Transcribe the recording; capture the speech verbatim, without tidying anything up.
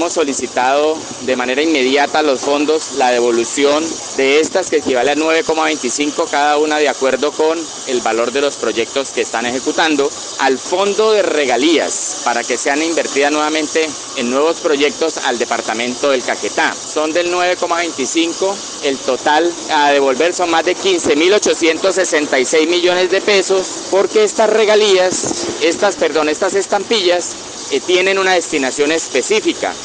hemos solicitado de manera inmediata los fondos, la devolución de estas que equivale a nueve coma veinticinco cada una de acuerdo con el valor de los proyectos que están ejecutando, al fondo de regalías para que sean invertidas nuevamente en nuevos proyectos al departamento del Caquetá. Son del nueve coma veinticinco, el total a devolver son más de quince mil ochocientos sesenta y seis millones de pesos, porque estas regalías, estas, perdón, estas estampillas eh, tienen una destinación específica.